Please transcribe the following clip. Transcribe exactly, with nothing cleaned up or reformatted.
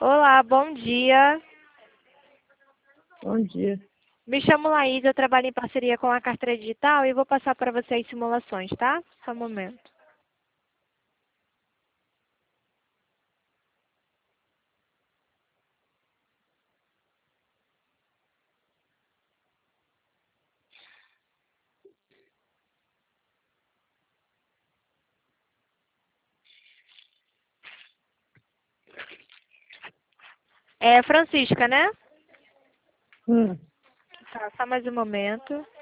Olá, bom dia. Bom dia. Me chamo Laís, eu trabalho em parceria com a Carteira Digital e vou passar para você as simulações, tá? Só um momento. É Francisca, né? Hum. Tá, só mais um momento.